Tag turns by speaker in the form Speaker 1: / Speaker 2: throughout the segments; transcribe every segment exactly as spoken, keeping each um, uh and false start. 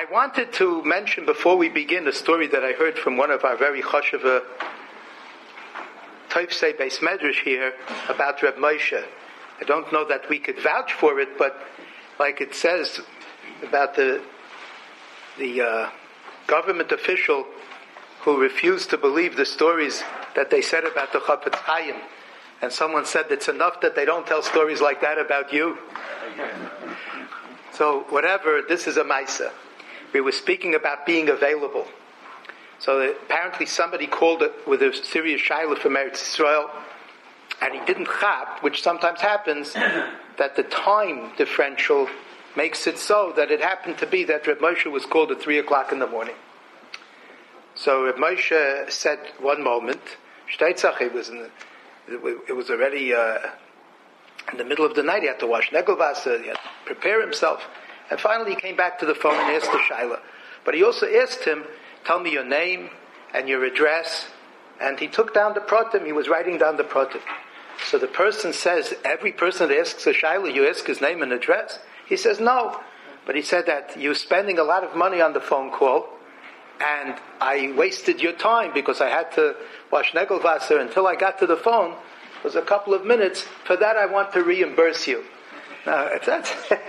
Speaker 1: I wanted to mention before we begin a story that I heard from one of our very chashuva Toifsei Beis Medrash here about Reb Moshe. I don't know that we could vouch for it, but like it says about the the uh, government official who refused to believe the stories that they said about the Chafetz Chaim, and someone said it's enough that they don't tell stories like that about you. So whatever, this is a Maisa. We were speaking about being available. So apparently somebody called it with a serious shayla from Eretz Yisrael, and he didn't chap, which sometimes happens, that the time differential makes it so that it happened to be that Reb Moshe was called at three o'clock in the morning. So Reb Moshe said one moment, Shteitzach, it was in the, it was already uh, in the middle of the night. He had to wash Negelwasser, he had to prepare himself, and finally he came back to the phone and asked the shayla. But he also asked him, tell me your name and your address. And he took down the pratim. He was writing down the pratim. So the person says, every person that asks a shayla, you ask his name and address? He says, no. But he said that you're spending a lot of money on the phone call, and I wasted your time because I had to wash Negelwasser until I got to the phone. It was a couple of minutes. For that, I want to reimburse you. Now, if that's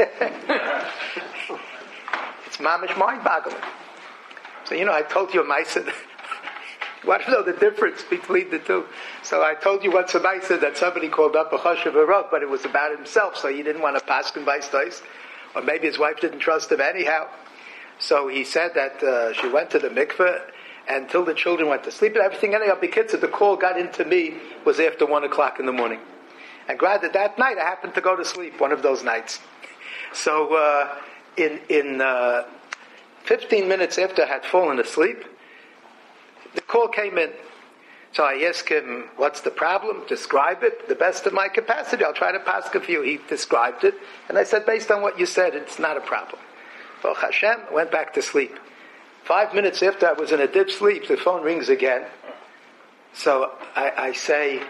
Speaker 1: it's mamish mind-boggling. So, you know, I told you a Maisa. You want to know the difference between the two. So I told you once a Maisa that somebody called up a Choshev Rav, but it was about himself, so he didn't want to paskin by stois. Or maybe his wife didn't trust him anyhow. So he said that uh, she went to the mikveh until the children went to sleep and everything. Anyhow, because the call got into me was after one o'clock in the morning. And glad that that night I happened to go to sleep, one of those nights. So uh, in... in uh, Fifteen minutes after I had fallen asleep, the call came in. So I asked him, what's the problem? Describe it. The best of my capacity. I'll try to pass a few. He described it. And I said, based on what you said, it's not a problem. Well, Hashem went back to sleep. Five minutes after I was in a deep sleep, the phone rings again. So I, I say,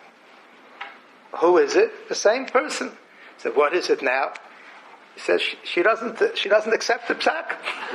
Speaker 1: who is it? The same person. I said, what is it now? He says she, she doesn't. She doesn't accept the psak.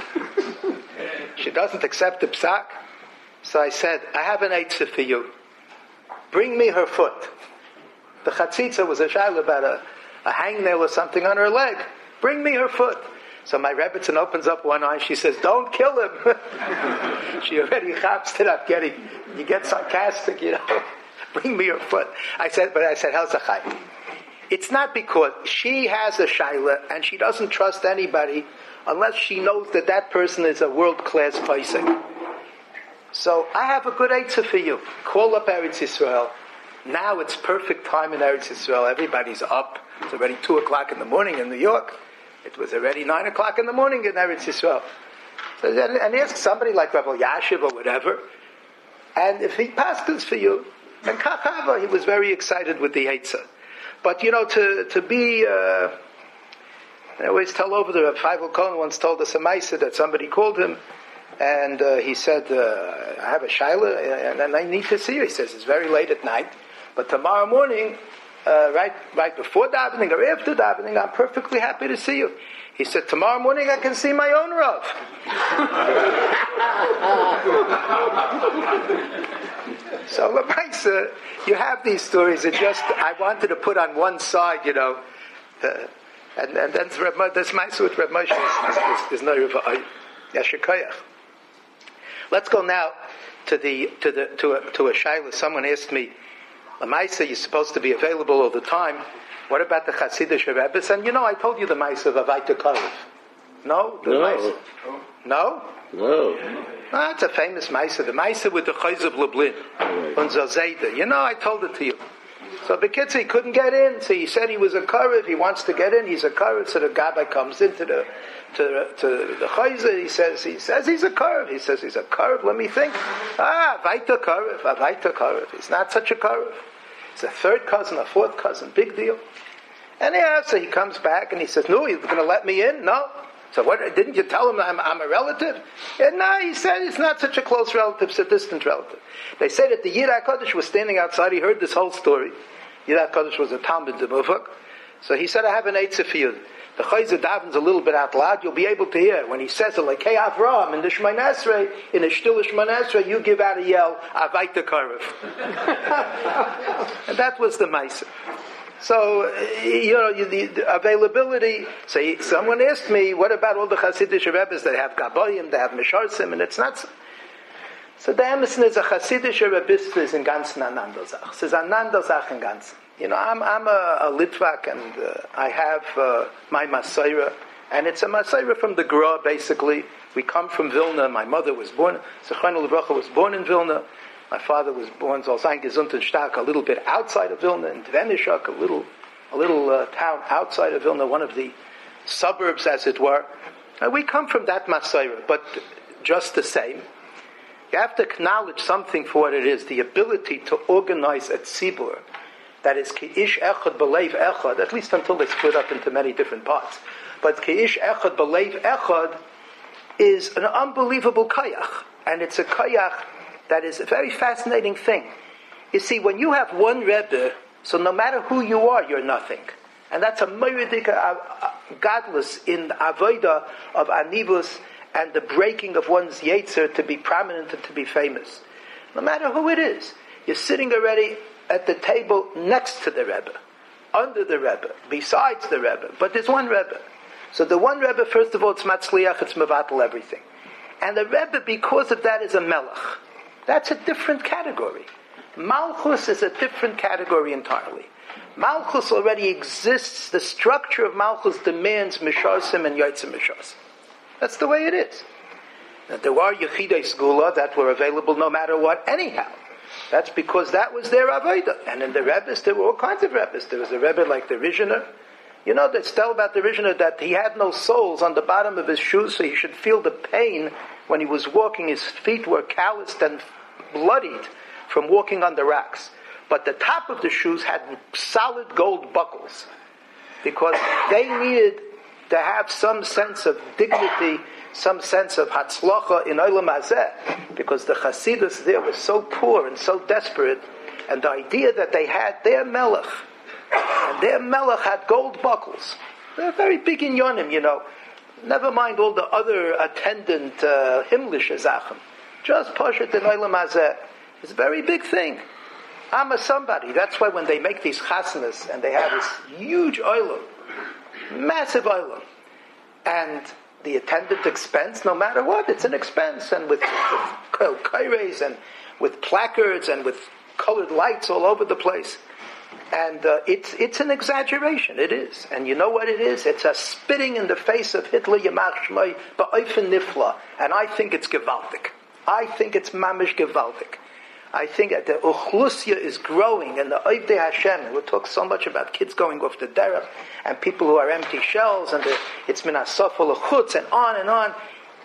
Speaker 1: She doesn't accept the psak. So I said, I have an eitzah for you. Bring me her foot. The chatzitza was a shayla about a, a hangnail or something on her leg. Bring me her foot. So my Rebbitzin opens up one eye. She says, "Don't kill him." She already chaps it up. Getting you get sarcastic, you know. Bring me her foot. I said, but I said, how's the chai? It's not because she has a shayla and she doesn't trust anybody unless she knows that that person is a world-class person. So I have a good eitzah for you. Call up Eretz Yisrael. Now it's perfect time in Eretz Yisrael. Everybody's up. It's already two o'clock in the morning in New York. It was already nine o'clock in the morning in Eretz Yisrael. So, and, and ask somebody like Rabbi Yashiv or whatever. And if he passes for you, and Kachava, he was very excited with the eitzah. But, you know, to, to be, uh, I always tell over the Reb Feivel Cohen once told us a Maisa that somebody called him, and uh, he said, uh, I have a shayla, and, and I need to see you. He says, it's very late at night, but tomorrow morning, uh, right right before davening or after davening, I'm perfectly happy to see you. He said, tomorrow morning I can see my own Rav. So, Lamaisa, you have these stories. It just, I wanted to put on one side, you know, uh, and, and then this Maisa with Reb Moshe is, is, is no Yashikayach. Let's go now to the to the to a, to a shayla. Someone asked me, Lamaisa, you're supposed to be available all the time. What about the Chassidish Rebbes? And you know, I told you the Maisa of Avaita Karev. No? The
Speaker 2: no.
Speaker 1: Maisa. No?
Speaker 2: No.
Speaker 1: Ah, it's a famous Maisa. The Maisa with the Chayz of Lublin.
Speaker 2: Right.
Speaker 1: On Zazeda. You know, I told it to you. So Bekitz, he couldn't get in. So he said he was a Karev. He wants to get in. He's a Karev. So the Gabbai comes into the to, to the Chayz. He says he says he's a Karev. He says he's a Karev. Let me think. Ah, Avaita Karev. Avaita Karev. He's not such a Karev. He's a third cousin, a fourth cousin. Big deal. Anyhow, so he comes back and he says, no, you're going to let me in? No. So what, didn't you tell him I'm, I'm a relative? And no, he said it's not such a close relative, it's a distant relative. They say that the Yid HaKadosh was standing outside, he heard this whole story. Yid HaKadosh was a Talmud Zemuvak. So he said, I have an eitzah for you. The Chayzer davens a little bit out loud, you'll be able to hear. When he says it, like, hey, Avraham, in the Shemoneh Esrei, in the Shtil Shemoneh Esrei, you give out a yell, Avayta Karev. And that was the Maisa. So, you know, the, the availability, so he, someone asked me, what about all the Hasidic Rebbes that have Gaboyim, they have Misharsim, and it's not so. So the Emerson is a Hasidic Rebbist is in ganzen Anandazach. Es ist Anandazach in ganzen. You know, I'm, I'm a, a Litvak, and uh, I have uh, my Masaira, and it's a Masaira from the Gra, basically. We come from Vilna. My mother was born, Zechrona Livracha was born in Vilna. My father was born, so sein gesund und stark, a little bit outside of Vilna, in Dvenishak, a little, a little uh, town outside of Vilna, one of the suburbs, as it were. Uh, we come from that Masaira, but just the same, you have to acknowledge something for what it is, the ability to organize a tzibur that is ki'ish echad b'leiv echad, at least until they split up into many different parts. But ki'ish echad b'leiv echad is an unbelievable kayach, and it's a kayach that is a very fascinating thing. You see, when you have one Rebbe, so no matter who you are, you're nothing. And that's a meridik godless in the avodah of anivus and the breaking of one's yetzer to be prominent and to be famous. No matter who it is, you're sitting already at the table next to the Rebbe, under the Rebbe, besides the Rebbe, but there's one Rebbe. So the one Rebbe, first of all, it's matzliach, it's mevatel everything. And the Rebbe, because of that, is a melech. That's a different category. Malchus is a different category entirely. Malchus already exists. The structure of Malchus demands misharsim and yotzim misharsim. That's the way it is. Now, there are yechidei sgula that were available no matter what anyhow. That's because that was their avodah. And in the Rebbes, there were all kinds of Rebbes. There was a Rebbe like the Rizhiner. You know, they tell about the Rizhiner that he had no soles on the bottom of his shoes, so he should feel the pain when he was walking. His feet were calloused and bloodied from walking on the rocks. But the top of the shoes had solid gold buckles, because they needed to have some sense of dignity, some sense of hatzlacha in Olam Hazeh, because the Hasidus there was so poor and so desperate, and the idea that they had their melech, and their melech had gold buckles. They're very big in Yonim, you know. Never mind all the other attendant uh, himmlische Sachen. Just Poshet in Olam Hazeh. It's a very big thing. I'm a somebody. That's why when they make these chasnas, and they have this huge oilum, massive oilum, and the attendant expense, no matter what, it's an expense, and with, with kaires, and with placards, and with colored lights all over the place. And uh, it's it's an exaggeration. It is. And you know what it is? It's a spitting in the face of Hitler, Yamach Shmai, ba'ofen nifla. And I think it's gewaltig. I think it's mamish gewaltig. I think that the uchlusya is growing, and the Oivdei Hashem, and we talk so much about kids going off the derech, and people who are empty shells, and the, it's minasofel chutz, and on and on.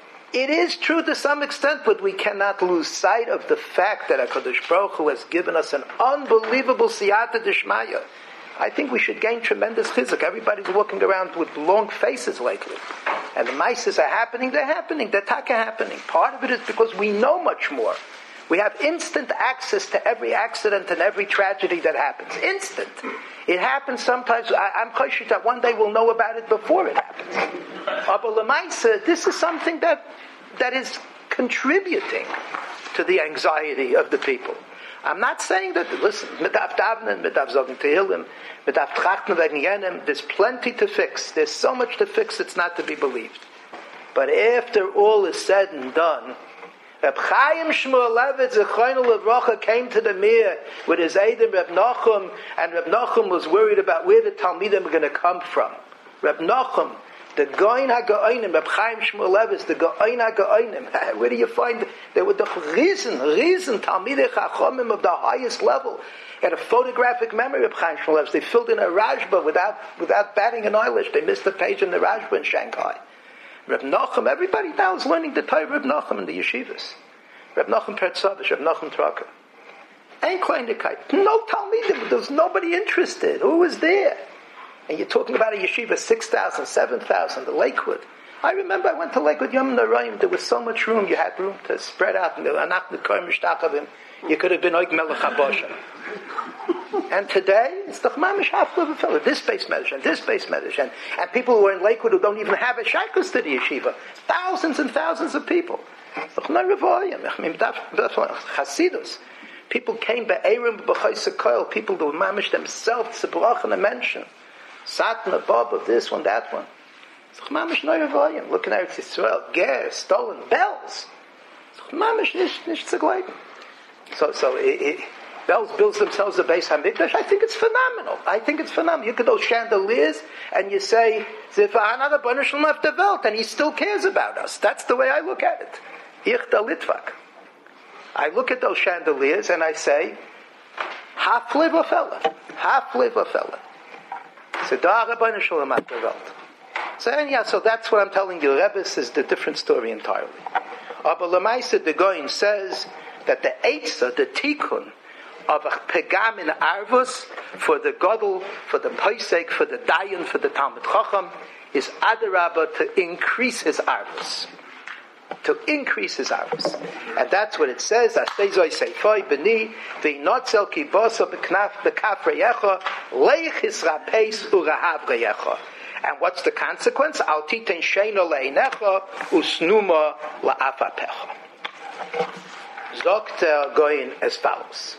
Speaker 1: It is true to some extent, but we cannot lose sight of the fact that HaKadosh Baruch Hu has given us an unbelievable siyata d'shmaya. I think we should gain tremendous chizuk. Everybody's walking around with long faces lately. And the maises are happening, they're happening, they're taka happening. Part of it is because we know much more. We have instant access to every accident and every tragedy that happens. Instant. It happens sometimes. I, I'm choshesh that one day we'll know about it before it happens. But l'maisa, this is something that that is contributing to the anxiety of the people. I'm not saying that, listen, mitaf davnen, mitaf zogen tehillim, mitaf trachten wegen jenem, there's plenty to fix. There's so much to fix, it's not to be believed. But after all is said and done, Reb Chaim Shmulevitz, Zechrono Livracha, came to the Mir with his Eidim Reb Nachum, and Reb Nachum was worried about where the Talmidim were going to come from. Reb Nachum, the Goin HaGoinim, Reb Chaim Shmulevitz, the Goin HaGoinim. Where do you find? They were the reason, reason Talmidei Chachomim of the highest level. He had a photographic memory of Chaim Shmulevitz. They filled in a Rashba without without batting an eyelash. They missed a page in the Rashba in Shanghai. Reb Nachum, everybody now is learning the Torah Reb Nachum in the yeshivas. Reb Nachum Pertzavish, Reb Nachum Traka. Ain't Kleinigkeit. No Talmidim, there's nobody interested. Who was there? And you're talking about a yeshiva, six thousand, seven thousand, the Lakewood. I remember I went to Lakewood Yom Narayim, there was so much room, you had room to spread out. You could have been Oig Melech HaBosha. And today, it's the mamish hafla v'fela. This base medrash and this base medrash. And, and people who are in Lakewood who don't even have a shaykhus to the yeshiva. Thousands and thousands of people. Chasidus. People came be'erim b'chayse koil. People who mamish themselves to brach and a mention. Satna, Bob of this one, that one. Mamish noyavoyim. Looking at Eretz Yisrael. Ger, stolen, bells. Mamish nish nish tzegleiben. So, so it, it, bells builds themselves a base hamikdash. I think it's phenomenal. I think it's phenomenal. You get those chandeliers and you say, "Zifa'anada b'nishul left the welt," and he still cares about us. That's the way I look at it. Ich da litvak. I look at those chandeliers and I say, "Hafliv a fella, hafliv a fella." Sedara b'nishul left the welt. So anyhow, so that's what I'm telling you. Rebbe's is the different story entirely. Aber Lamaisa the Goin says that the Eitzah, the Tikkun of a Pegam in Arvus for the Godel, for the Paisek, for the Dayan, for the Talmud Chacham is Adarabah to increase his Arvus. To increase his Arvus. And that's what it says. Ashtezoi Seifoi B'ni V'inotzel Kibosa B'knaf B'kaf Reyecha Leich Yisrapeis Urahav Reyecha. And what's the consequence? Al titen sheino leinecha usnuma la'afapecha. Zokter going as follows.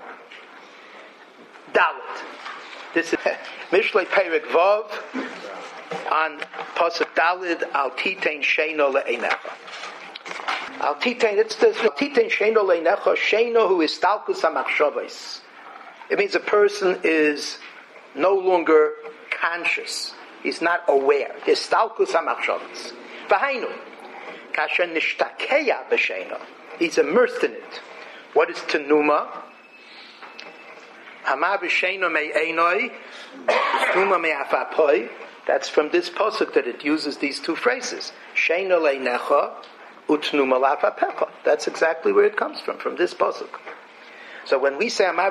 Speaker 1: Dalet. This is Mishlei Perek Vav on Pasuk Dalet. Al titen sheino leinecha. Al titen. It's the Al titen sheino leinecha. Sheino who is stalkus hamachshavos. It means a person is no longer conscious. He's not aware. His stalkus hamachshavos. V'hainu, kasher nishtakeya b'sheino. He's immersed in it. What is tenuma? Hama b'sheino me'enoi, tenuma me'afapoi. That's from this pasuk that it uses these two phrases. Sheino leinecha, utnuma la'afapecha. That's exactly where it comes from, from this pasuk. So when we say what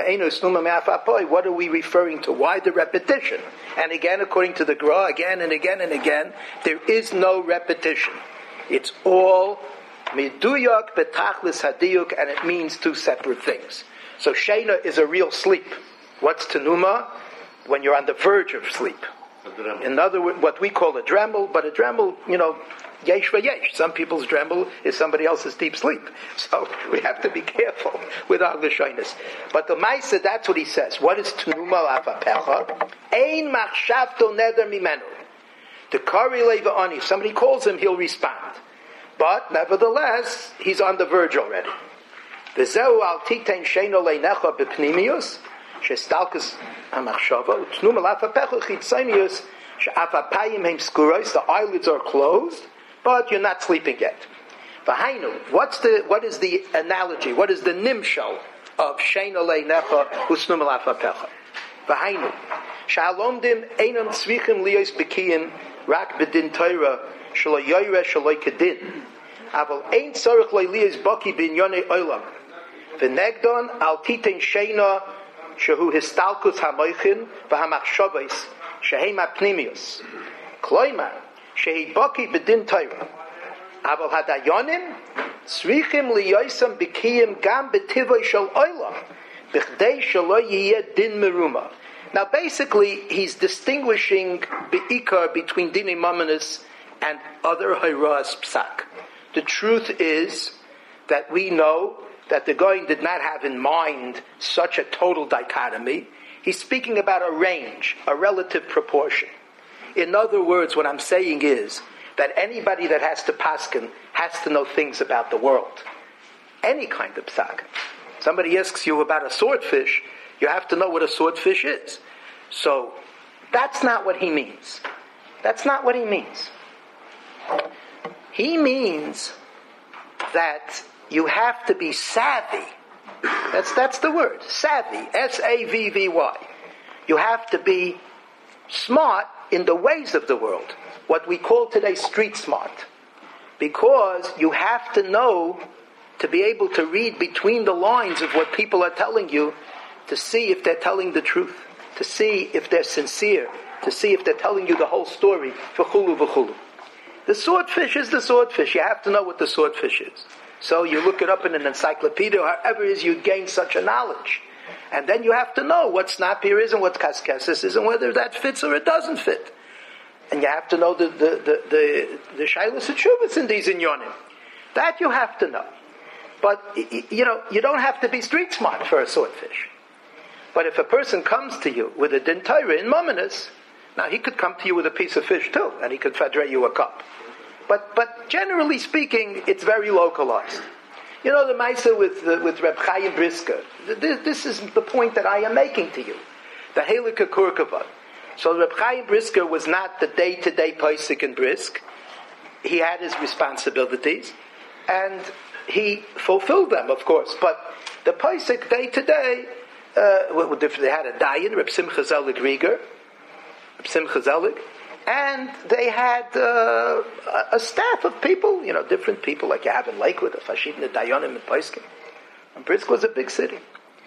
Speaker 1: are we referring to? Why the repetition? And again, according to the Gra, again and again and again, there is no repetition. It's all miduyak betachlis hadiyuk, and it means two separate things. So Shena is a real sleep. What's tenuma? When you're on the verge of sleep. In other words, what we call a dremel, but a dremel, you know, yesh v'yesh. Some people's dremel is somebody else's deep sleep. So we have to be careful with our lashonis. But the Maisa, that's what he says. What is tenuma la'afapecha? Ein machshavto neder mimenu. The kari leva ani. If somebody calls him, he'll respond. But nevertheless, he's on the verge already. V'zeu al titein sheino leinecha b'pnimius. Shestalkus hamachshava. Tenuma la'afapecha chitzonius. She'afapayim heim skuros. The eyelids are closed. But you're not sleeping yet. V'hainu, what's the what is the analogy? What is the nimshal of shein olei necha usnum alafapecha? V'hainu, shalomdim einam tzvichim liyos bekiyim rak bedin Torah shelo yoyre shelo kedin. Aval ein tzorich liyos baki binyonei olam. V'negdon al titen sheina shehu histalkus hamoichin v'hamachshavos shehem apnimius. Kloimar. Shehi baki bedin Torah. Aval hadayonim tzrichim liyoisam bikiyim gam betivoy shel olam b'chdei shelo yiyeh din meruma. Now, basically, he's distinguishing beikar between dinei mamonos and other hayras psak. The truth is that we know that the Goyin did not have in mind such a total dichotomy. He's speaking about a range, a relative proportion. In other words, what I'm saying is that anybody that has to paskin has to know things about the world. Any kind of psak. Somebody asks you about a swordfish, you have to know what a swordfish is. So, that's not what he means. That's not what he means. He means that you have to be savvy. That's, that's the word. Savvy. S A V V Y. You have to be smart in the ways of the world, what we call today street smart, because you have to know to be able to read between the lines of what people are telling you, to see if they're telling the truth, to see if they're sincere, to see if they're telling you the whole story. V'chulu v'chulu. The swordfish is the swordfish. You have to know what the swordfish is. So you look it up in an encyclopedia, or however it is you gain such a knowledge. And then you have to know what snapir is and what kaskesis is and whether that fits or it doesn't fit. And you have to know the the the the, the shaylas and in these inyonim. That you have to know. But you know, you don't have to be street smart for a swordfish. But if a person comes to you with a din Torah in Mominus, now he could come to you with a piece of fish too, and he could fedre you a cup. But but generally speaking, it's very localized. You know the Maisa with uh, with Reb Chaim Brisker. This, this is the point that I am making to you. The Helika Kurkava. So Reb Chaim Brisker was not the day-to-day Paisik and Brisk. He had his responsibilities, and he fulfilled them, of course. But the Paisik day-to-day, uh, they had a Dayan, Reb Simcha Zelig Rieger, Reb Simcha Zelig, and they had uh, a, a staff of people, you know, different people, like you have in Lakewood, a Fashid, the Dayanim, and Paiskim. And Brisk was a big city.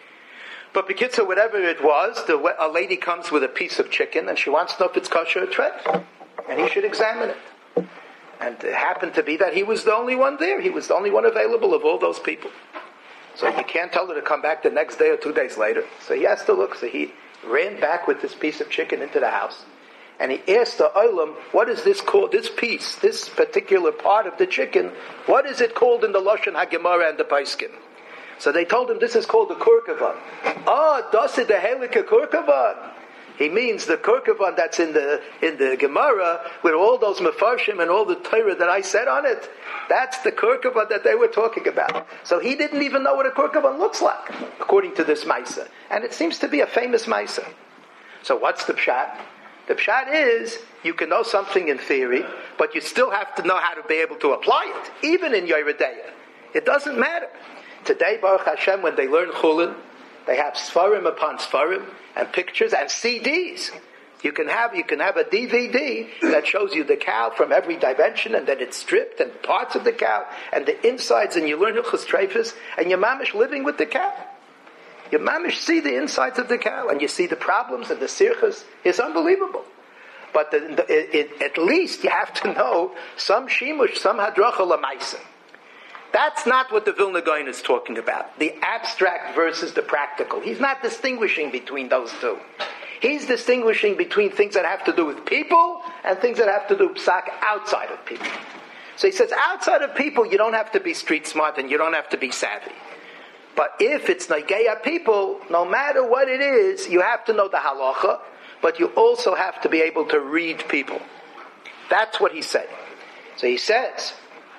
Speaker 1: But Bekitza, whatever it was, the, a lady comes with a piece of chicken, and she wants to know if it's kosher or treif, and he should examine it. And it happened to be that he was the only one there. He was the only one available of all those people. So you can't tell her to come back the next day or two days later. So he has to look. So he ran back with this piece of chicken into the house. And he asked the Olam, what is this called, this piece, this particular part of the chicken, what is it called in the Lashon HaGemara and the Paiskim? So they told him this is called the kurkavan. Ah, das is the helika kurkavan. He means the kurkavan that's in the in the Gemara with all those mefarshim and all the Torah that I said on it. That's the kurkavan that they were talking about. So he didn't even know what a kurkavan looks like, according to this Maisa. And it seems to be a famous Maisa. So what's the pshat? The pshat is, you can know something in theory, but you still have to know how to be able to apply it, even in Yoredeya. It doesn't matter. Today, Baruch Hashem, when they learn Chulin, they have Sfarim upon Sfarim, and pictures, and C Ds. You can have you can have a D V D that shows you the cow from every dimension, and then it's stripped, and parts of the cow, and the insides, and you learn Hilchos Treifus, and you're mamish living with the cow. You mamish see the insides of the cow, and you see the problems and the sirchas. It's unbelievable. But the, the, it, it, at least you have to know some shimush, some hadracha lamaisa. That's not what the Vilna Gaon is talking about. The abstract versus the practical. He's not distinguishing between those two. He's distinguishing between things that have to do with people and things that have to do with psak outside of people. So he says outside of people you don't have to be street smart and you don't have to be savvy. But if it's Nageya people, no matter what it is, you have to know the halacha, but you also have to be able to read people. That's what he's saying. So he says,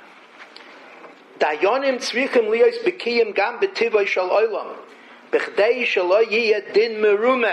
Speaker 1: Dayonim tzrichim liyos b'kiyim gam b'tivay shal olam, b'chdei shalo yiyeh din merumeh,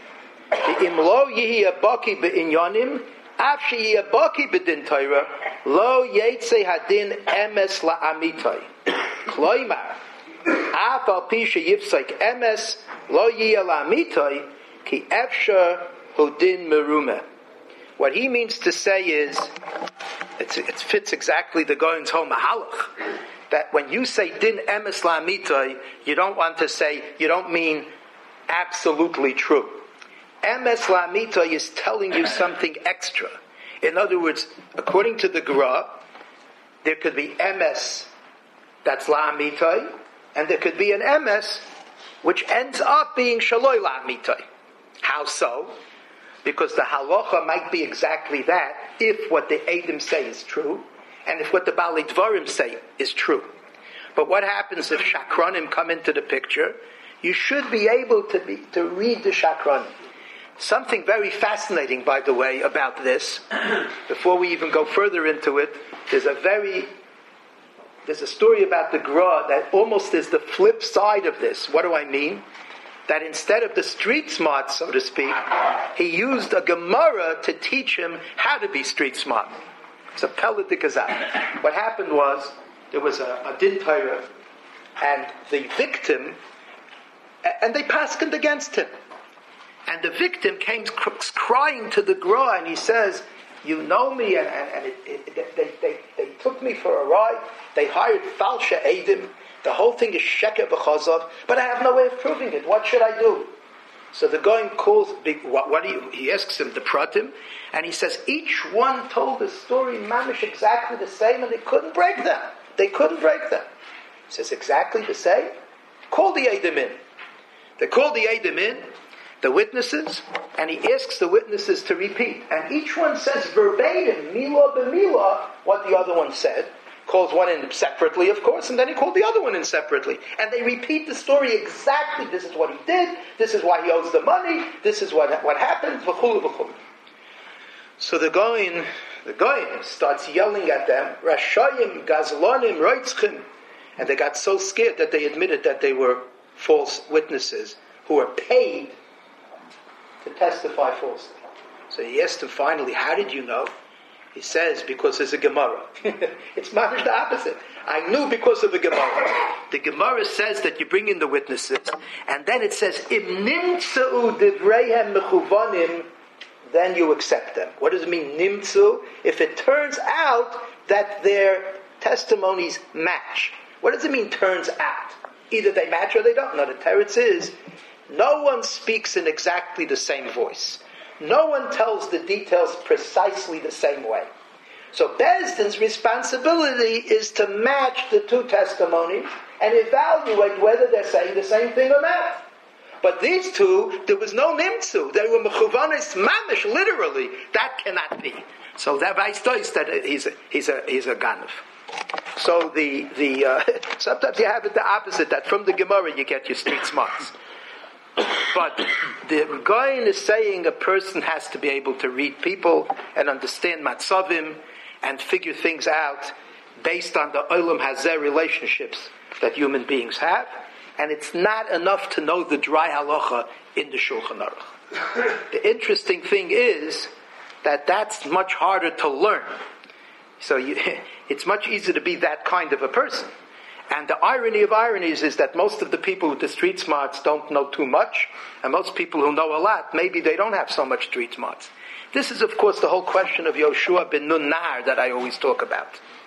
Speaker 1: v'im lo yiyeh baki b'inyonim, af sheyiyeh baki b'din Torah, lo yetzei hadin emes la'amitay. Kloimar, af al pi sheyifsek emes lo yiyeh la'amitay, ki efsher hu din merumeh. What he means to say is, it's, it fits exactly the Gaon's whole mahalach, that when you say din emes la'amitay, you don't want to say, you don't mean absolutely true. Emes la'amitay is telling you something extra. In other words, according to the Gra, there could be emes that's la'amitay, and there could be an emes which ends up being shaloi la'amitay. How so? Because the halacha might be exactly that if what the Eidim say is true, and if what the Balei Dvarim say is true. But what happens if Shakranim come into the picture? You should be able to be, to read the Shakranim. Something very fascinating, by the way, about this, before we even go further into it, there's a very, there's a story about the Gra that almost is the flip side of this. What do I mean? That instead of the street smart, so to speak, he used a Gemara to teach him how to be street smart. It's a Pellet de Kazak. What happened was, there was a, a Din Torah, and the victim, and they paskened against him. And the victim came crying to the Gra, and he says, you know me, and, and, and it, it, they, they, they took me for a ride, they hired Falsha Eidim, the whole thing is sheker v'chazov, but I have no way of proving it. What should I do? So the Gaon calls, what, what do you, he asks him the pratim, and he says, each one told the story mamish exactly the same, and they couldn't break them. They couldn't break them. He says, exactly the same? Call the Eidim in. They call the Eidim in, the witnesses, and he asks the witnesses to repeat. And each one says verbatim, milah b'milah, what the other one said. Calls one in separately, of course, and then he called the other one in separately. And they repeat the story exactly. This is what he did. This is why he owes the money. This is what what happened. V'chulu v'chulu. So the Goyin, the Goyin starts yelling at them, Rashayim, Gazlonim, Roitzchim. And they got so scared that they admitted that they were false witnesses who were paid to testify falsely. So he asked him finally, how did you know? He says, because there's a Gemara. It's much the opposite. I knew because of the Gemara. The Gemara says that you bring in the witnesses, and then it says, Im nimtzeu divreihem mechuvanim, then you accept them. What does it mean, nimtzu? If it turns out that their testimonies match. What does it mean, turns out? Either they match or they don't. No, the teretz is, no one speaks in exactly the same voice. No one tells the details precisely the same way. So Beis Din's responsibility is to match the two testimonies and evaluate whether they're saying the same thing or not. But these two, there was no nimtzu. They were mechuvanis mamish, literally. That cannot be. So that Beis that he's a, he's a, he's a ganav. So the the uh, sometimes you have it the opposite, that from the Gemara you get your street smarts. But the Goyin is saying a person has to be able to read people and understand matzavim and figure things out based on the olam hazeh relationships that human beings have. And it's not enough to know the dry halacha in the Shulchan Aruch. The interesting thing is that that's much harder to learn. So you, it's much easier to be that kind of a person. And the irony of ironies is that most of the people with the street smarts don't know too much, and most people who know a lot, maybe they don't have so much street smarts. This is, of course, the whole question of Yoshua ben Nun Nar that I always talk about.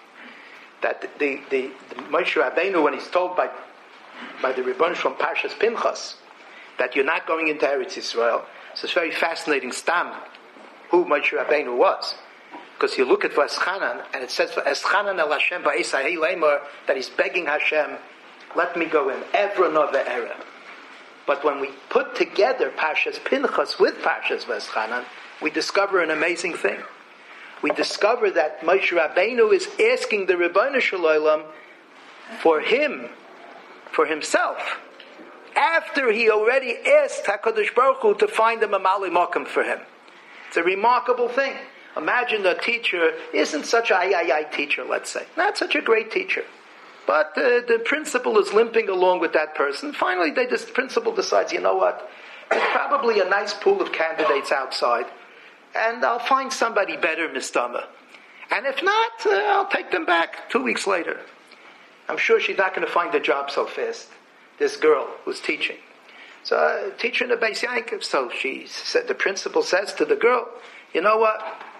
Speaker 1: That the, the, the Moshe Rabbeinu, when he's told by, by the Rebbeinu from Parshas Pinchas, that you're not going into Eretz Yisrael, so it's very fascinating stam who Moshe Rabbeinu was. Because you look at Vaschanan, and it says, Vaschanan el Hashem ba'isai lemor, that he's begging Hashem, let me go in, Evra nova era. But when we put together Parshas Pinchas with Parshas Vaschanan, we discover an amazing thing. We discover that Moshe Rabbeinu is asking the Rebbeinu Shalom for him, for himself, after he already asked HaKadosh Baruch Hu to find a Mamali Mokum for him. It's a remarkable thing. Imagine a teacher isn't such a I I I teacher, let's say. Not such a great teacher. But uh, the principal is limping along with that person. Finally, they just, the principal decides, you know what? There's probably a nice pool of candidates outside. And I'll find somebody better, Mistama. And if not, uh, I'll take them back two weeks later. I'm sure she's not going to find a job so fast. This girl who's teaching. So, uh, teacher in the Beis Yaakov. So she said, the principal says to the girl, you know what?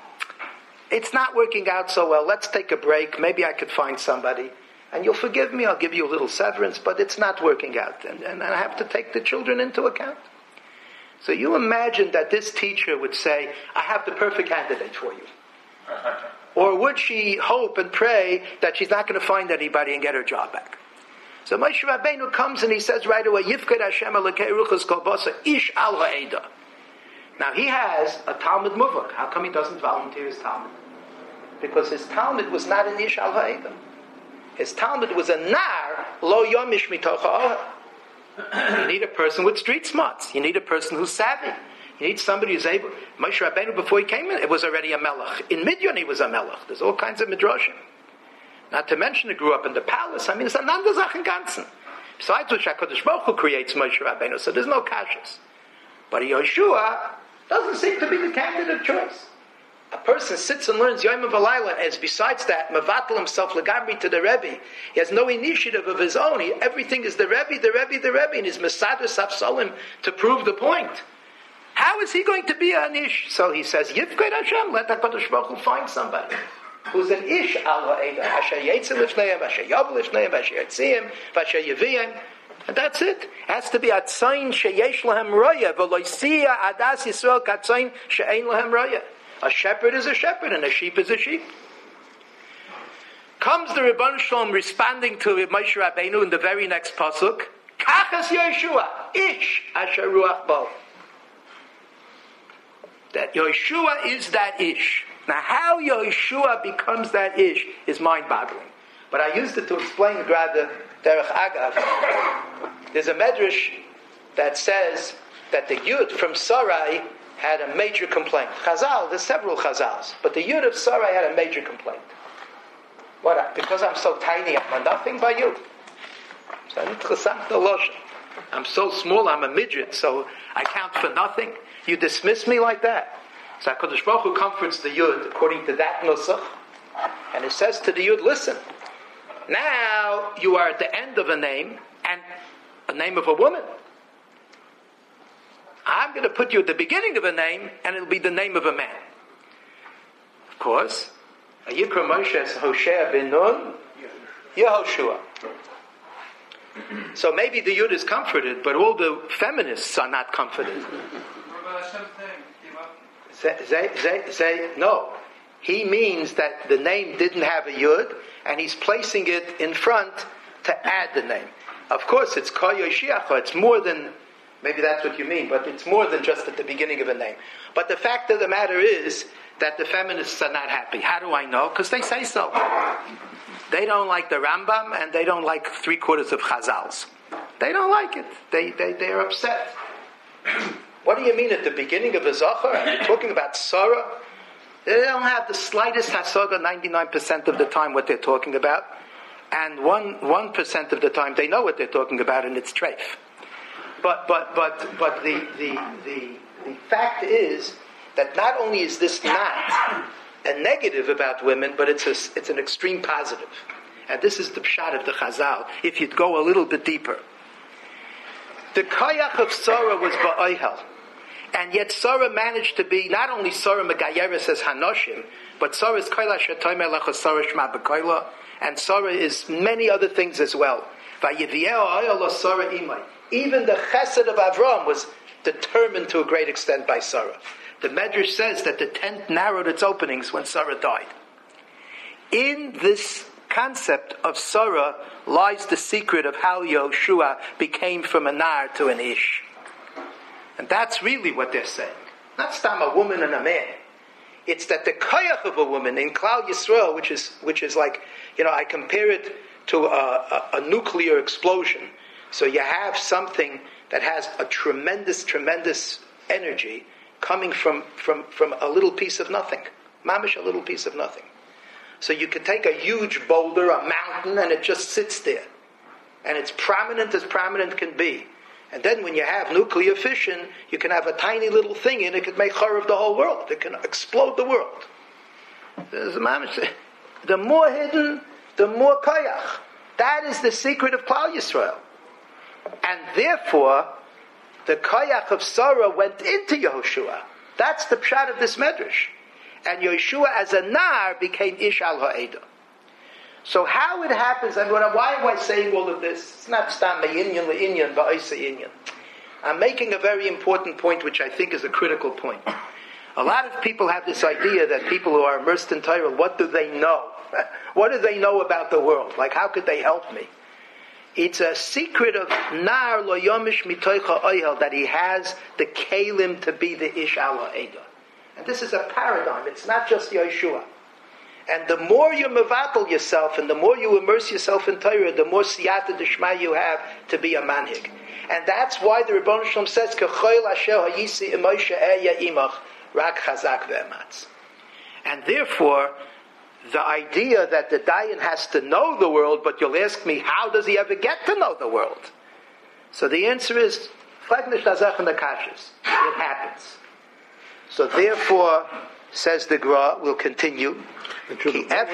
Speaker 1: It's not working out so well. Let's take a break. Maybe I could find somebody. And you'll forgive me. I'll give you a little severance, but it's not working out. And, and I have to take the children into account. So you imagine that this teacher would say, I have the perfect candidate for you. Or would she hope and pray that she's not going to find anybody and get her job back? So Moshe Rabbeinu comes and he says right away, Yifked Hashem Elokei Ruchos Kol Basa Ish Al Ha'eda. Now he has a Talmud Muvak. How come he doesn't volunteer his Talmud? Because his Talmud was not an Ish Al Ha'eda. His Talmud was a Nar Lo Yomish Mitocha Oha. You need a person with street smarts. You need a person who's savvy. You need somebody who's able. Moshe Rabbeinu, before he came in, it was already a Melech. In Midian, he was a Melech. There's all kinds of midrashim. Not to mention, he grew up in the palace. I mean, it's another Zach in Ganzen. Besides which, HaKadosh Baruch Hu creates Moshe Rabbeinu, so there's no kashas. But Yoshua doesn't seem to be the candidate choice. A person sits and learns Yom V'Layla, as besides that, Mavatal himself Lagabri to the Rebbe. He has no initiative of his own. He, everything is the Rebbe, the Rebbe, the Rebbe, and his Mesadus Avsalim to prove the point. How is he going to be an Ish? So he says, Yifked Hashem, let HaKadosh Baruch Hu find somebody who's an Ish al ha'eda, Asher Yetzim Lifneim, Asher Yav Lifneim, Asher Yetzim, Asher Yeviyim. And that's it. It has to be Atzayin Sheyesh Lahem Roya, V'loisiya Adas Yisrael Katzayin She'ein Lahem Roya. A shepherd is a shepherd, and a sheep is a sheep. Comes the Rebbeinu Shalom responding to Moshe Rabbeinu in the very next pasuk, Achas Yeshua, Ish Asher Ruach Bo. That Yeshua is that Ish. Now, how Yeshua becomes that Ish is mind-boggling. But I used it to explain rather Derech Agav. There's a medrash that says that the Yud from Sarai had a major complaint. Chazal, there's several Chazals, but the Yud of Sarai had a major complaint. What? Because I'm so tiny, I'm nothing by you. So I need to chasam the loshen. I'm so small, I'm a midget, so I count for nothing. You dismiss me like that. So HaKadosh Baruch Hu comforts the Yud according to that nusach, and it says to the Yud, listen, now you are at the end of a name, and a name of a woman. I'm going to put you at the beginning of a name, and it'll be the name of a man. Of course, Yikra Moshe as Hoshea ben Nun, Yehoshua. So maybe the Yud is comforted, but all the feminists are not comforted. They, they, they, they, no, he means that the name didn't have a Yud, and he's placing it in front to add the name. Of course, it's Kol Yoshiacha. It's more than, maybe that's what you mean, but it's more than just at the beginning of a name. But the fact of the matter is that the feminists are not happy. How do I know? Because they say so. They don't like the Rambam, and they don't like three quarters of Chazals. They don't like it. They they they're upset. What do you mean at the beginning of a Zachar? Are you talking about Sarah? They don't have the slightest hasaga ninety-nine percent of the time what they're talking about. And one one percent of the time they know what they're talking about, and it's treif. But but but but the, the the the fact is that not only is this not a negative about women, but it's a, it's an extreme positive. And this is the pshat of the Chazal, if you'd go a little bit deeper. The koyach of Sarah was ba'oihel. And yet Sarah managed to be not only Sarah Megayeres as Hanoshim, but Sarah is Koila Shetoyme Lecha Sarah Shema B'Koila, and Sarah is many other things as well. Even the Chesed of Avram was determined to a great extent by Sarah. The Medrash says that the tent narrowed its openings when Sarah died. In this concept of Sarah lies the secret of how Yoshua became from a nar to an ish. And that's really what they're saying. Not stam a woman and a man. It's that the koyach of a woman in Klal Yisrael, which is which is like, you know, I compare it to a, a, a nuclear explosion. So you have something that has a tremendous, tremendous energy coming from, from, from a little piece of nothing. Mamish, a little piece of nothing. So you could take a huge boulder, a mountain, and it just sits there. And it's prominent as prominent can be. And then when you have nuclear fission, you can have a tiny little thing and it could make horror of the whole world. It can explode the world. The more hidden, the more koyach. That is the secret of Klal Yisrael. And therefore, the koyach of Sarah went into Yehoshua. That's the pshat of this medrash. And Yehoshua as a nar became Ish al ha'edah. So how it happens, and why am I saying all of this? It's not stam inyan le'inyan ba'isa inyan. I'm making a very important point, which I think is a critical point. A lot of people have this idea that people who are immersed in Torah, what do they know? What do they know about the world? Like, how could they help me? It's a secret of nar lo yomish mitoicha oihel, that he has the kalim to be the ish al ha'edah. And this is a paradigm. It's not just Yeshua. And the more you mevatel yourself, and the more you immerse yourself in Torah, the more siyata d'shma you have to be a manhig. And that's why the Rebbeinu Shalom says, "K'choil asher hayisi imoshe eya imach rak chazak ve'ematz." And therefore, the idea that the dayan has to know the world, but you'll ask me, how does he ever get to know the world? So the answer is, it happens. So therefore, says the Gra, we'll continue. Let,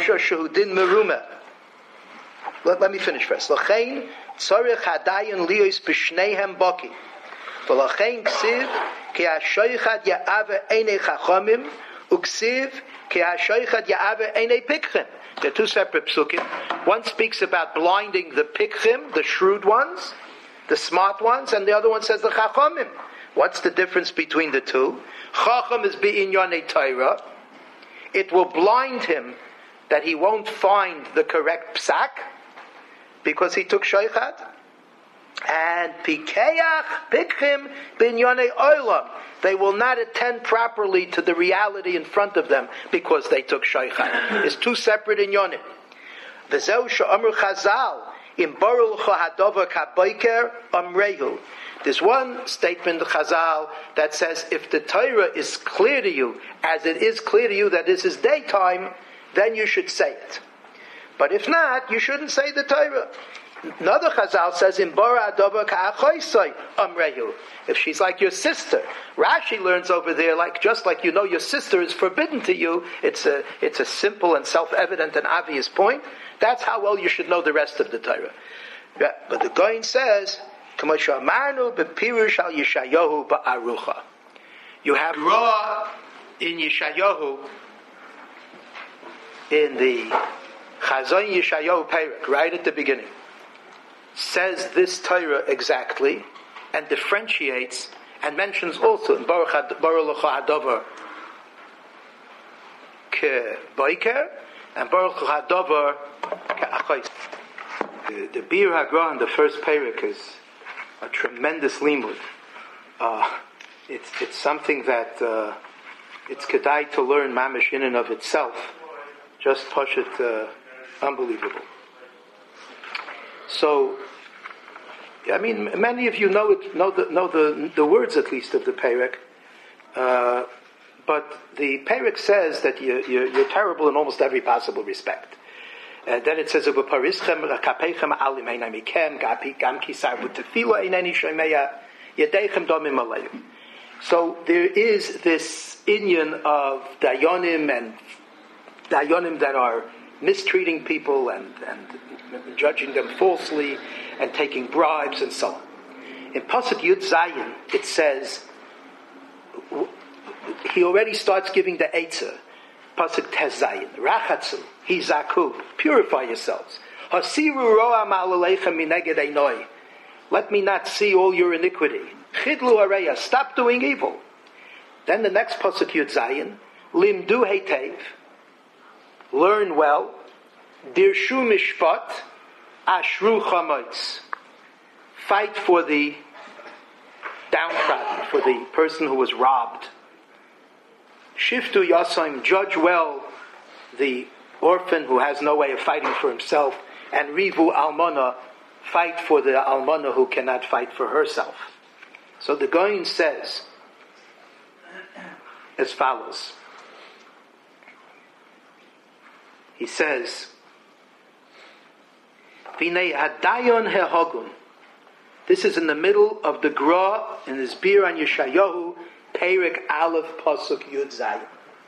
Speaker 1: let me finish first. L'chein tzorech hadayin liyos b'shneihem baki. V'l'chein ksiv ki hashoichad ya'ave einei chachamim uksiv ki hashoichad ya'ave einei pikchim. They're two separate psukim. One speaks about blinding the pikchim, the shrewd ones, the smart ones, and the other one says the chachamim. What's the difference between the two? Chacham is b'inyanei Torah. It will blind him that he won't find the correct psak because he took shaychad. And Pikeach Pikchim Binyonei Olam. They will not attend properly to the reality in front of them because they took Shaychan. It's two separate inyonim. V'zeu she'amru Chazal im Baruch Hadover Kaboiker Amrehu. There's one statement in Chazal that says if the Torah is clear to you, as it is clear to you that this is daytime, then you should say it. But if not, you shouldn't say the Torah. Another Chazal says, "In bara adova ka'achoisai amrehu." If she's like your sister, Rashi learns over there, like just like you know your sister is forbidden to you. It's a it's a simple and self-evident and obvious point. That's how well you should know the rest of the Torah. Yeah, but the Goin says, "K'moshe amarnu bepirush al Yeshayahu ba'arucha." You have Ra in Yeshayahu in the Chazon Yeshayahu Perek right at the beginning. Says this Torah exactly and differentiates and mentions also in Baruch Lecha Hadover Ke Boiker and Baruch Lecha Hadover Ke Achos. The, the Bir Hagra in the first Perek is a tremendous limud. Uh, it's it's something that uh, it's kedai to learn mamish in and of itself. Just Pashut, uh, unbelievable. So, I mean, many of you know it, know the know the the words at least of the Perek, uh, but the Perek says that you, you're, you're terrible in almost every possible respect. Uh, then it says, "U'beparischem kapechem alim einamikem gapi gam kisar b'tefila eineni shomeya yedechem domim aleim." So there is this inyan of dayonim and dayonim that are mistreating people and, and judging them falsely and taking bribes and so on. In Pasuk Yud Zayin, it says, he already starts giving the Eitzah. Pasuk Tez Zayin, Rachatzu, Hizaku, purify yourselves. Hasiru roa ma'alelechem mineged einoi. Let me not see all your iniquity. Chidlu hareya, stop doing evil. Then the next Pasuk Yud Zayin, Limdu heitev, learn well. Dirshu mishpat, ashru chametz. Fight for the downtrodden, for the person who was robbed. Shiftu yasaim, judge well the orphan who has no way of fighting for himself. And rivu almana, fight for the almana who cannot fight for herself. So the Goin says as follows. He says, Vinei hadayon hehogun. This is in the middle of the Gra in this Bir on Yeshayahu, Perek Aleph Pasuk Yud Zayin.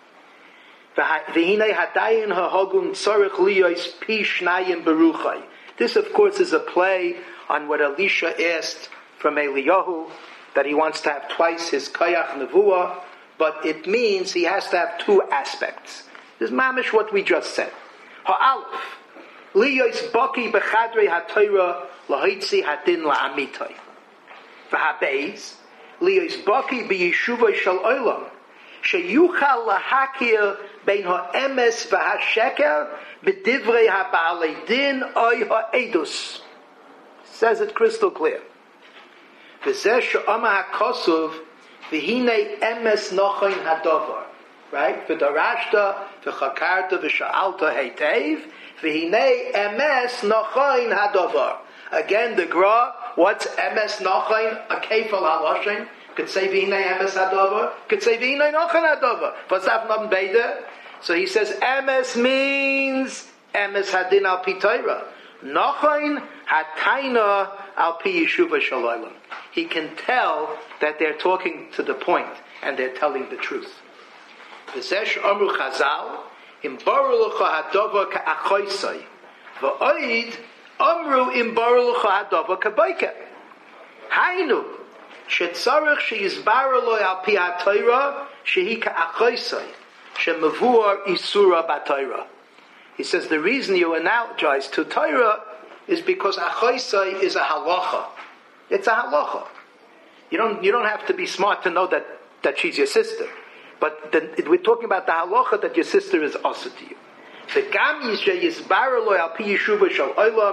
Speaker 1: V'hinei hadayon hehogun tzorich liyos pi shnayim beruchai. This, of course, is a play on what Elisha asked from Eliyahu, that he wants to have twice his kayach nevuah, but it means he has to have two aspects. This is mamish what we just said. Ha'alef, liyos baki bechadrei ha'torah lahitzi hadin la'amitai. V'habeis, liyos baki b'yeshuvah shel olam, sheyuchal lahakir bein ha'emes v'ha'sheker b'divrei ha'ba'alei din oy ha'edus. Says it crystal clear. V'zeh she'ama ha'kosuv v'hinei emes nochain ha'dovar. Right? V'darashta, v'chakarta, v'sha'alta heitev, v'hinei emes nochain ha'dovar. Again, the Gra, what's emes nochain? A kefal haloshin. Could say v'hinei emes ha'dovar. Could say v'hinei nochain ha'dovar. V'zaf nam beida. So he says emes means emes hadin al pi Torah. Nochain hataina al pi yeshuva shalaylam. He can tell that they're talking to the point and they're telling the truth. V'zesh amru Chazal, im baru l'cha hadova ka'achoisai, v'oid amru im baru l'cha hadova ka'boiker. Hainu, shetzarech sheyizbaru lo al pi ha'toira, shehi ka'achoisai, shemevuar isura ba'toira. He says the reason you analogize to Torah is because achoisai is a halacha. It's a halacha. You don't you don't have to be smart to know that, that she's your sister. But the, we're talking about the halacha that your sister is also to you. The gam yisbar lo al pi yeshuva shel olam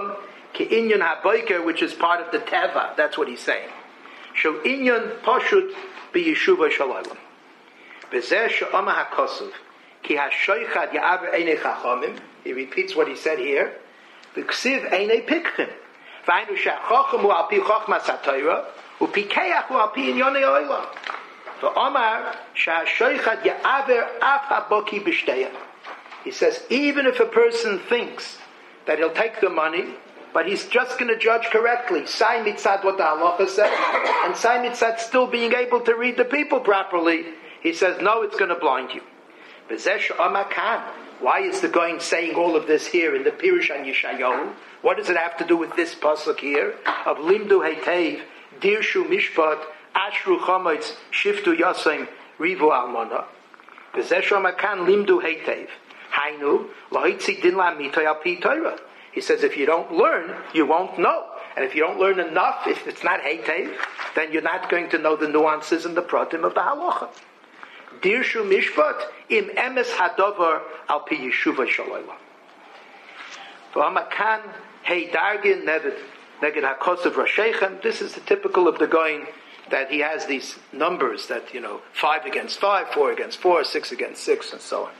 Speaker 1: ki inyan haboiker, which is part of the teva. That's what he's saying. Shel inyan pashut bi yeshuva shalaylam. Bezeh she'ama hakosuv ki hashoichad ya'aver einei chachamim. He repeats what he said here. V'ksiv einei pikchim. V'ainu she'achacham hu al pi chachmas ha'torah u'pikeach hu al pi inyonei olam. V'amar she'hashoichad ya'aver af haboki b'shteyah. He says, even if a person thinks that he'll take the money, but he's just going to judge correctly, sai mitzad what the halacha says, and sai mitzad still being able to read the people properly, he says, no, it's going to blind you. Why is the going saying all of this here in the Pirush and Yeshayahu? What does it have to do with this pasuk here of Limdu Heitev, Dirshu Mishpat, Ashru Chometz, Shiftu Yasem, Rivu Almana? V'zeh Limdu Heitev. He says, if you don't learn, you won't know. And if you don't learn enough, if it's not heitev, then you're not going to know the nuances and the pratim of the halacha. Dirshu mishpat im emes hadover al pi yeshuva shalayla. V'amakan hey dargin neged neged hakosav rasheichem. This is the typical of the going that he has these numbers that, you know, five against five, four against four, six against six, and so on.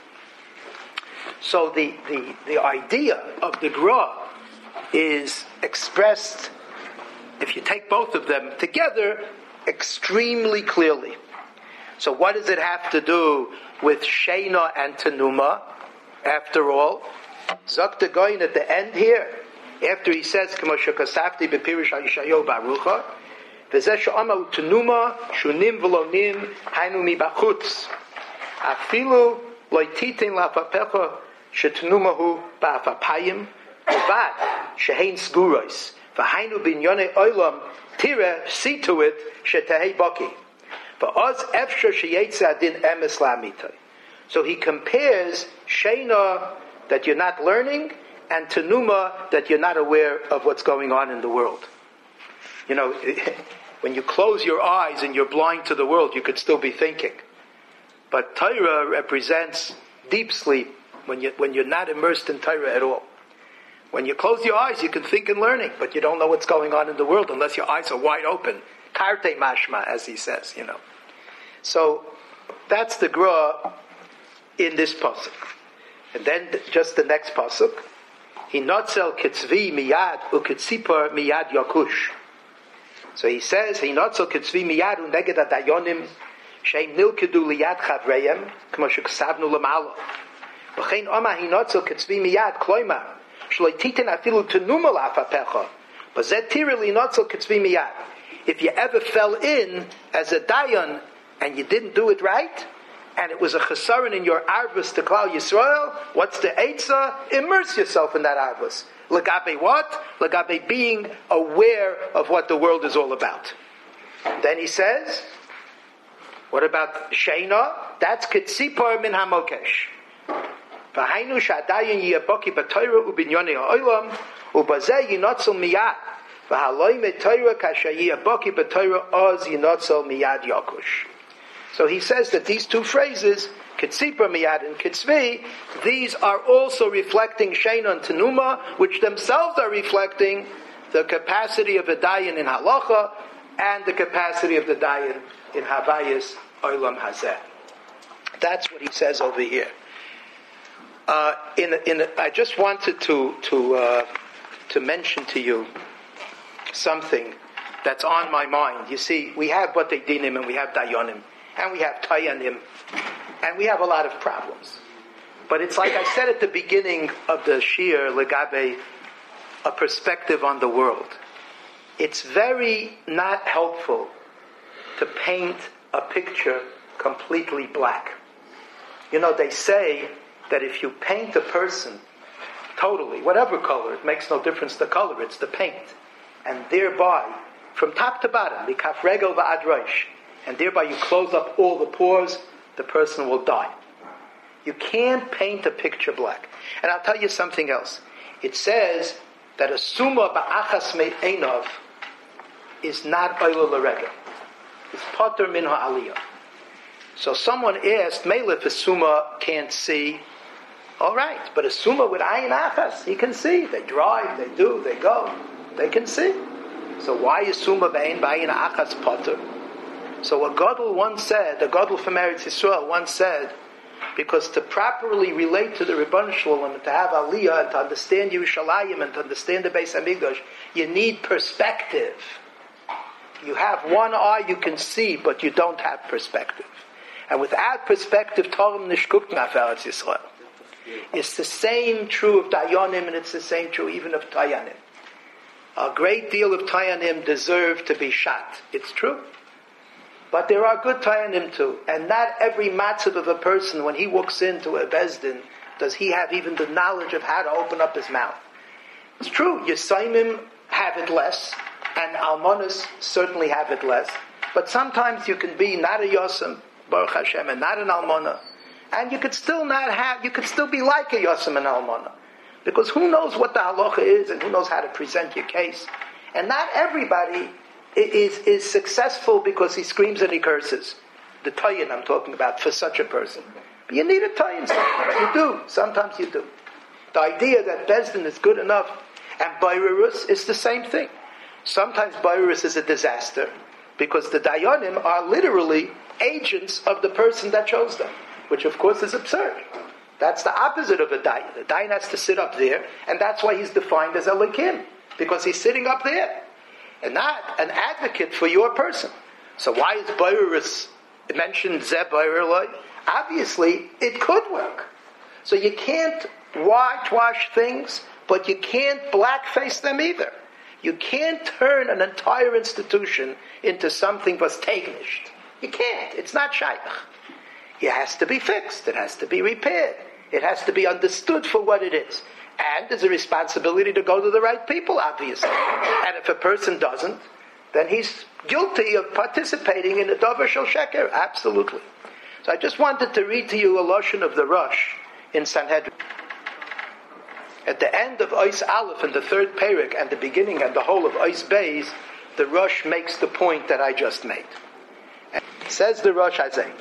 Speaker 1: So the, the, the idea of the Gra is expressed, if you take both of them together, extremely clearly. So what does it have to do with Sheina and Tenuma? After all, Zakta Goyin at the end here, after he says, K'moshe kasafti b'pirish ha'yishayo barucha, v'zeh she'ama u'tenuma shunim v'lonim hainu mi b'chutz. Afilu lo'ititin la'afapecha she'tenumahu ba'afapayim u'vad she'hein sgurois v'hainu b'inyonei olam tire, see to it, she'tehei baki. V'oz efsher she'yetze adin emes la'amitai. So he compares Sheina, that you're not learning, and Tenuma, that you're not aware of what's going on in the world. You know, when you close your eyes and you're blind to the world, you could still be thinking. But Torah represents deep sleep, when, you, when you're not immersed in Torah at all. When you close your eyes, you can think and learning, but you don't know what's going on in the world unless your eyes are wide open. Karte mashma, as he says, you know. So, that's the Gra in this pasuk. And then just the next pasuk. Hinotzel kitzvi miyad ukitzipar miyad yakush. So he says, Hinotzel kitzvi miyad uneged adayonim sheim nilkedu liyad chavreim k'mo sheksavnu lamalo. V'chein oma hinotzel kitzvi miyad kloima shloi titin afilu tenuma la'afapecha b'zeh tira linotzel kitzvi miyad. If you ever fell in as a dayan and you didn't do it right, and it was a chesaron in your arvus to Klal Yisrael, what's the eitzah? Immerse yourself in that arvus. Legabe what? Legabe being aware of what the world is all about. Then he says, what about Sheina? That's Ketzipar min hamokesh. V'hainu sha'adayin yiyaboki b'toyra u'binyonei ha'olam u'bazeh yinotzel miyad v'haloi me'toyra kasha yiyaboki b'toyra oz yinotzel miyad yakush. So he says that these two phrases, Ketzipar miyad and Ketzvi, these are also reflecting Sheina and Tenuma, which themselves are reflecting the capacity of the dayan in halacha and the capacity of the dayan in havayis olam hazeh. That's what he says over here. Uh, in, in, I just wanted to to uh, to mention to you something that's on my mind. You see, we have Batei Dinim and we have Dayanim. And we have Tayanim, and we have a lot of problems. But it's like I said at the beginning of the Shir, Legabe, a perspective on the world. It's very not helpful to paint a picture completely black. You know, they say that if you paint a person totally, whatever color, it makes no difference the color, it's the paint. And thereby, from top to bottom, the kaf regel va'ad rosh, and thereby you close up all the pores, the person will die. You can't paint a picture black. And I'll tell you something else. It says that a summa ba'achas me'enov is not oila l'regel. It's poter min ha'aliyah. So someone asked, Meilef, a summa can't see, All right, but a summa with ayin achas, he can see. They drive, they do, they go, they can see. So why is summa bein b'ayin achas potter? So a gadol once said, a gadol from Eretz Yisrael once said, because to properly relate to the Rebbeinu Shalom and to have Aliyah and to understand Yerushalayim and to understand the Beis Hamikdash, you need perspective. You have one eye you can see, but you don't have perspective. And without perspective, Torim nishkuk nach Eretz Yisrael. It's the same true of Dayanim, and it's the same true even of Tayanim. A great deal of Tayanim deserve to be shot. It's true. But there are good Tayanim too. And not every matzav of a person, when he walks into a Bezdin, does he have even the knowledge of how to open up his mouth. It's true, Yisayimim have it less, and Almonas certainly have it less. But sometimes you can be not a Yosem, Baruch Hashem, and not an Almona. And you could still not have, you could still be like a Yosem and Almona. Because who knows what the halacha is, and who knows how to present your case. And not everybody is is successful because he screams and he curses. The tayin I'm talking about for such a person. But you need a tayin sometimes. You do. Sometimes you do. The idea that Bezdin is good enough and Bayrurus is the same thing. Sometimes Bayrurus is a disaster because the Dayanim are literally agents of the person that chose them, which of course is absurd. That's the opposite of a Dayan. The Dayan has to sit up there, and that's why he's defined as a Likim, because he's sitting up there. And not an advocate for your person. So why is Bayrurus mentioned Zeb Bayrulai? Obviously, it could work. So you can't whitewash things, but you can't blackface them either. You can't turn an entire institution into something was tegnished. You can't. It's not shaykh. It has to be fixed. It has to be repaired. It has to be understood for what it is. And there's a responsibility to go to the right people, obviously. And if a person doesn't, then he's guilty of participating in the Dover Shel Sheker. Absolutely. So I just wanted to read to you a lashon of the Rosh in Sanhedrin. At the end of Ois Aleph in the third parak and the beginning and the whole of Ois Beis, the Rosh makes the point that I just made. And says the Rosh Hazeh.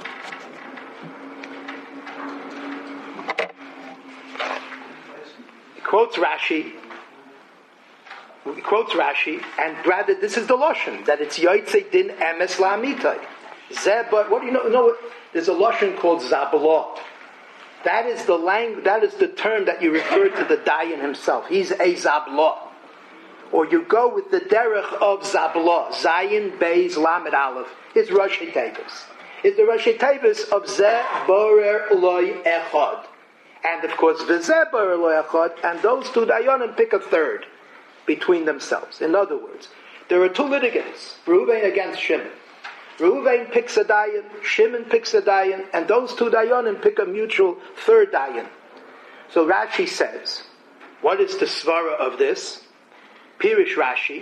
Speaker 1: Quotes Rashi, he quotes Rashi, and rather this is the lashon that it's Yotzei Din Emes La'amitai. Zeb, what do you know? know there's a lashon called Zablah. That is the language. That is the term that you refer to the Dayan himself. He's a Zablah, or you go with the derech of Zablah. Zayin Beis Lamed Aleph is Rashi Tevis. Is the Rashi Tevis of Zeh Borer Loy Echad. And of course, V'zebar Eloyachot, and those two Dayanim pick a third between themselves. In other words, there are two litigants, Reuven against Shimon. Reuven picks a Dayan, Shimon picks a Dayan, and those two Dayanim pick a mutual third Dayan. So Rashi says, what is the svara of this? Pirish Rashi,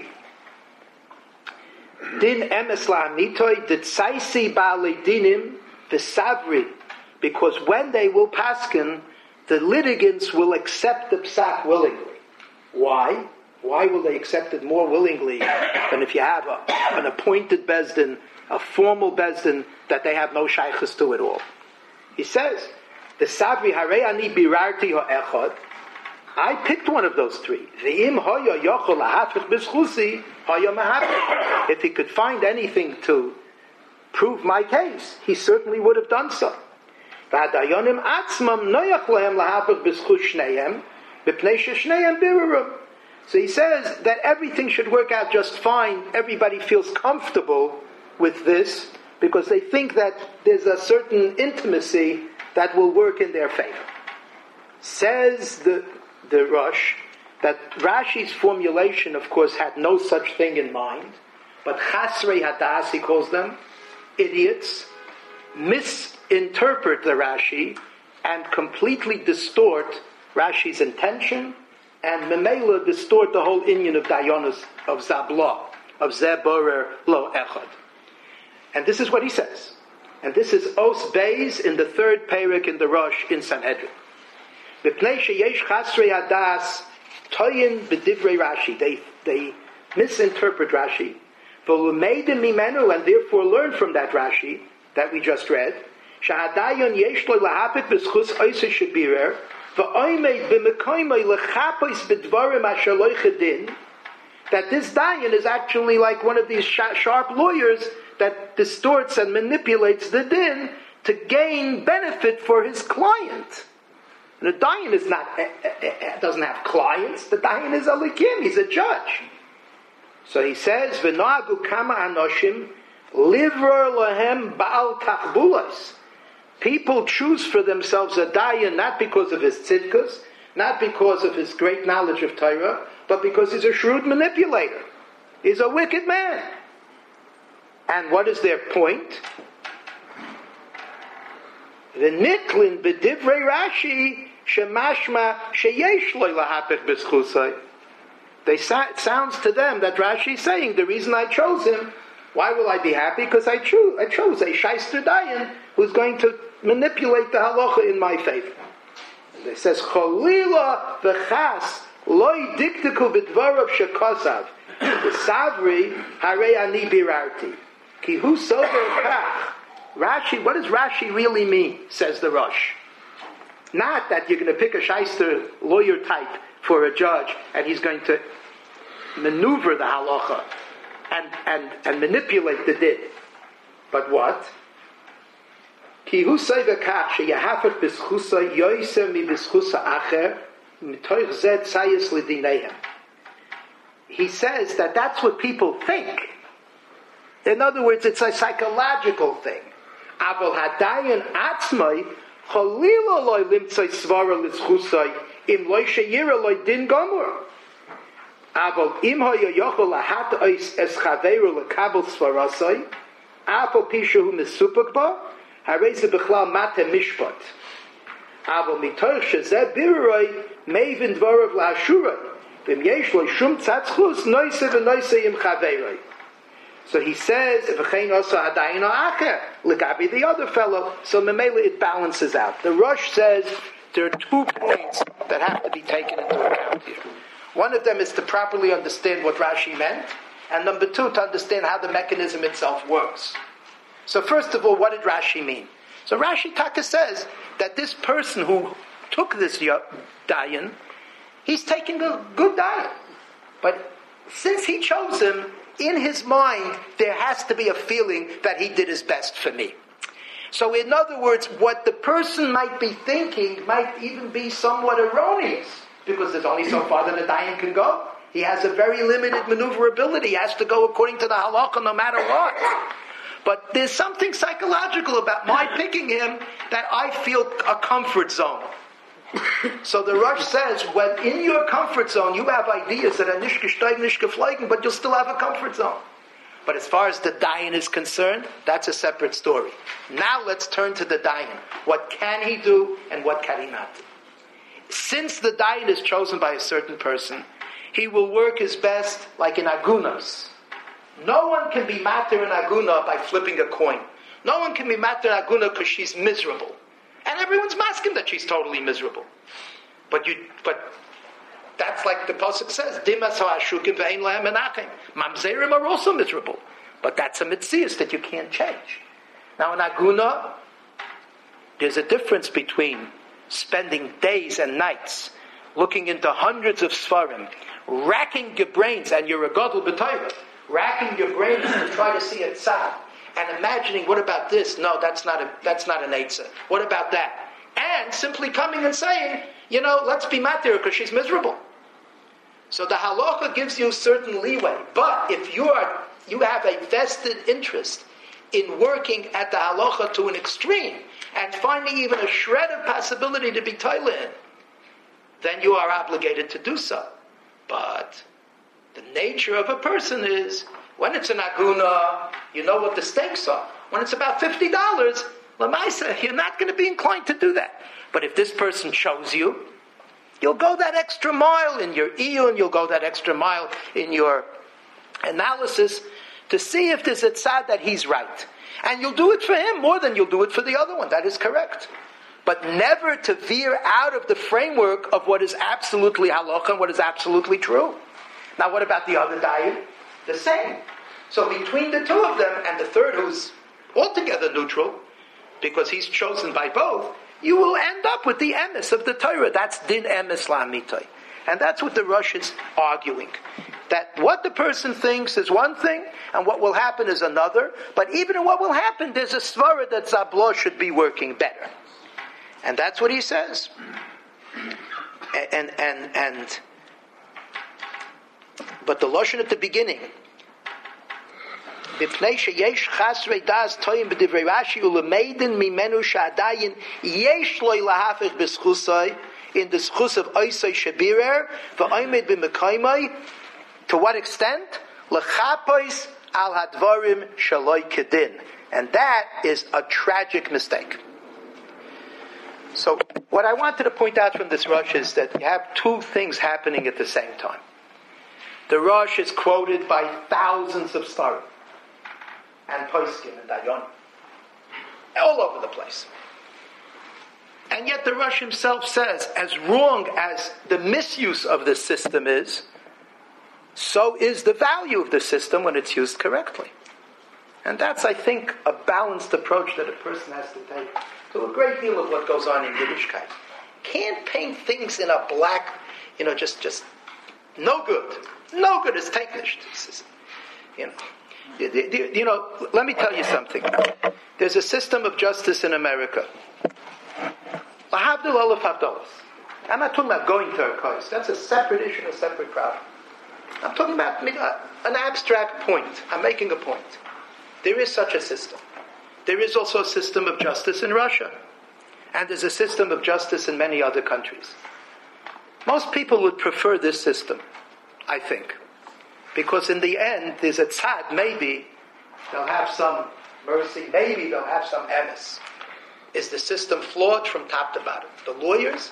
Speaker 1: Din emes la'amitoi, ditsaisi ba'alei dinim, v'savri, because when they will paskin, the litigants will accept the psak willingly. Why? Why will they accept it more willingly than if you have a, an appointed bezdin, a formal bezdin that they have no shaykhs to at all? He says, "The savri harei ani birarti ha'echad." I picked one of those three. V'im hoya yochol lahatfich b'schusi hoya mahatfich. If he could find anything to prove my case, he certainly would have done so. So he says that everything should work out just fine. Everybody feels comfortable with this because they think that there's a certain intimacy that will work in their favor. Says the, the Rosh that Rashi's formulation, of course, had no such thing in mind, but Chasrei Hadas, he calls them, idiots, misinterpret the Rashi and completely distort Rashi's intention and memela distort the whole inyan of Dayanos, of Zablah, of Zeborer Lo Echad. And this is what he says. And this is Os Beis in the third parak in the Rosh in Sanhedrin. Mipnei sheyesh chasrei hadas toyin b'divrei Rashi. They they misinterpret Rashi. V'lumedim mimenu, and therefore learn from that Rashi that we just read. Shahadayon yesh lo lahapik b'schus oisei shabirer, that this dayan is actually like one of these sharp lawyers that distorts and manipulates the din to gain benefit for his client. The dayan is not doesn't have clients. The dayan is a likim. He's a judge. So he says, "V'noagu kama anoshim livra lahem baal kachbulas." People choose for themselves a dayan not because of his tzidkus, not because of his great knowledge of Torah, but because he's a shrewd manipulator. He's a wicked man. And what is their point? The niklin b'divrei Rashi shemashma sheyesh lo lahapich b'schusay. They sa- it sounds to them that Rashi is saying the reason I chose him. Why will I be happy? Because I chose I chose a shayster dayan who's going to manipulate the halacha in my favor. And it says cholila v'chas loy diktiku b'dvarav shekosav the savri harei ani birarti ki hu sober kach. Rashi, what does Rashi really mean? Says the Rosh. Not that you're going to pick a shyster lawyer type for a judge and he's going to maneuver the halacha and, and, and manipulate the din. But what? Ki hu sober kach sheyahafet b'schusa yoyser mi b'schusa acher mitoich zed sayis l'dinehem. He says that that's what people think. In other words, it's a psychological thing. Aval hadayan atzmai chalila loy limtzai svara l'schusai im loy sheyira loy din gomor. Aval im haya yochol lahat ois es chaveru lekabel svarasai afal pishu mesupak ba harei ze bechlal mate mishpat. Aval mitoich shezeh biruroi mevin dvarav la'ashuroi v'im yesh loy shum tzatzchus noise v'noise im chaveroi. So he says, "V'chein also hadayin ha'acher l'gabi the other fellow." So memela it balances out. The Rosh says there are two points that have to be taken into account here. One of them is to properly understand what Rashi meant, and number two, to understand how the mechanism itself works. So first of all, what did Rashi mean? So Rashi Taka says that this person who took this dayan, he's taking a good dayan, but since he chose him, in his mind, there has to be a feeling that he did his best for me. So in other words, what the person might be thinking might even be somewhat erroneous, because there's only so far that a dayan can go. He has a very limited maneuverability. He has to go according to the halakha no matter what. But there's something psychological about my picking him that I feel a comfort zone. So the Rosh says, when in your comfort zone you have ideas that are nicht gesteigen, nicht geflogen, but you'll still have a comfort zone. But as far as the dayan is concerned, that's a separate story. Now let's turn to the dayan. What can he do and what can he not do? Since the dayan is chosen by a certain person, he will work his best like in agunas. No one can be matter in aguna by flipping a coin. No one can be matter in aguna because she's miserable. And everyone's masking that she's totally miserable. But you, but that's like the pasuk says, "Dimas ha'ashukim ve'ein lahem menachem." Mamzerim are also miserable, but that's a mitzias that you can't change. Now in aguna, there's a difference between spending days and nights looking into hundreds of svarim, racking your brains, and you're a gadol b'Torah, racking your brains to try to see a tzad. And imagining, what about this? No, that's not a that's not an eitzah. What about that? And simply coming and saying, you know, let's be matir because she's miserable. So the halacha gives you certain leeway. But if you are you have a vested interest in working at the halacha to an extreme and finding even a shred of possibility to be toila in, then you are obligated to do so. But the nature of a person is, when it's an aguna, you know what the stakes are. When it's about fifty dollars, lamaisa, you're not going to be inclined to do that. But if this person chose you, you'll go that extra mile in your iyun, you'll go that extra mile in your analysis to see if there's a tzad that he's right. And you'll do it for him more than you'll do it for the other one. That is correct. But never to veer out of the framework of what is absolutely halacha and what is absolutely true. Now what about the other dayan? The same. So between the two of them and the third who's altogether neutral, because he's chosen by both, you will end up with the emes of the Torah. That's din emes la'amitai. And that's what the Rosh is arguing. That what the person thinks is one thing, and what will happen is another. But even in what will happen, there's a svara that Zablo should be working better. And that's what he says. And, and, and, but the Lashon at the beginning, B'pnei sheyesh chasrei das toyim b'divrei Rashi u'lemeidin mimenu sha'adayin yesh loy lahafich b'schusay in the schus of oisay shabirer v'oimed b'mekaymai. To what extent? L'chapois al hadvarim shaloi kedin. And that is a tragic mistake. So what I wanted to point out from this Rosh is that you have two things happening at the same time. The Rosh is quoted by thousands of starim and poskim and dayanim all over the place. And yet the Rosh himself says, as wrong as the misuse of this system is, so is the value of the system when it's used correctly. And that's, I think, a balanced approach that a person has to take to a great deal of what goes on in Yiddishkeit. Can't paint things in a black, you know, just, just no good. No good is technisch. You know, you, you know, let me tell you something. There's a system of justice in America. Lahavdil olaf havdalas. I'm not talking about going to a case. That's a separate issue, a separate problem. I'm talking about an abstract point. I'm making a point. There is such a system. There is also a system of justice in Russia. And there's a system of justice in many other countries. Most people would prefer this system, I think. Because in the end, there's a tzad, maybe they'll have some mercy, maybe they'll have some emes. Is the system flawed from top to bottom? The lawyers,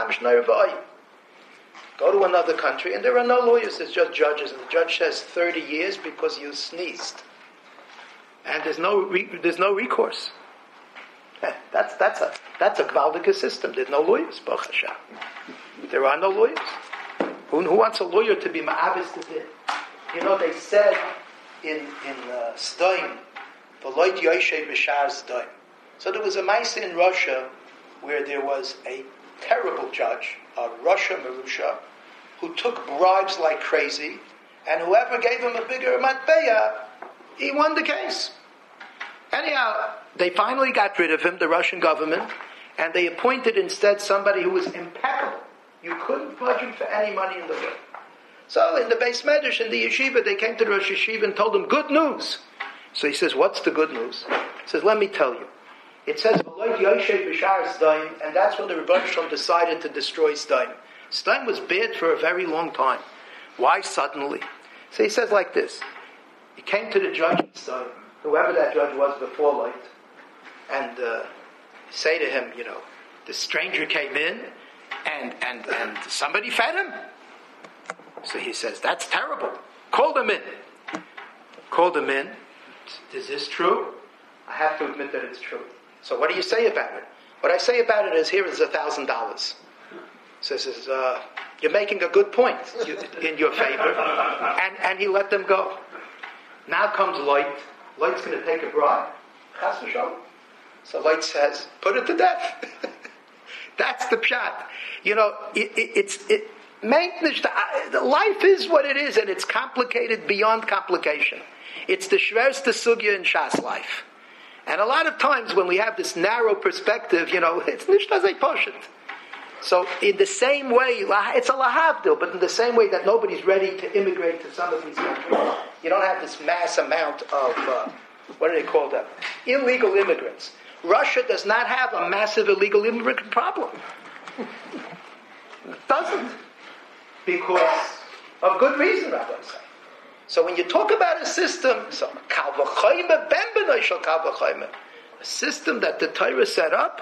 Speaker 1: go to another country, and there are no lawyers, there's just judges, and the judge says thirty years because you sneezed. And there's no re, there's no recourse. That's that's a that's a Gvaldica system. There's no lawyers. Baruch Hashem. There are no lawyers. Who, who wants a lawyer to be ma'avis to din? You know, they said in in uh, Sdoim, v'loit yoshev b'shar Sdoim. So there was a ma'aseh in Russia where there was a terrible judge, a Russia Marusha, who took bribes like crazy, and whoever gave him a bigger matbeya, he won the case. Anyhow, they finally got rid of him, the Russian government, and they appointed instead somebody who was impeccable. You couldn't budge him for any money in the world. So in the Beis Medrash, in the yeshiva, they came to the Rosh Yeshiva and told him, good news. So he says, what's the good news? He says, let me tell you. It says, and that's when the Rebbe Shalom decided to destroy Sdoim. Sdoim was bad for a very long time. Why suddenly? So he says like this. He came to the judge in Sdoim, whoever that judge was before Light, and uh, say to him, you know, the stranger came in and, and, and somebody fed him. So he says, that's terrible. Called him in. Called him in. Is this true? I have to admit that it's true. So what do you say about it? What I say about it is, here is a thousand dollars. So says, uh, you're making a good point in your favor. And, and he let them go. Now comes Light. Light's going to take a bribe. Chas v'shalom. So Light says, put it to death. That's the pshat. You know, it, it, it's... It, life is what it is, and it's complicated beyond complication. It's the shverste sugya in Shas life. And a lot of times when we have this narrow perspective, you know, it's nicht as a poshut. So in the same way, it's a lahavdil, but in the same way that nobody's ready to immigrate to some of these countries, you don't have this mass amount of, uh, what do they call them? Illegal immigrants. Russia does not have a massive illegal immigrant problem. It doesn't. Because of good reason, Rabbi say. So when you talk about a system, so a system that the Torah set up,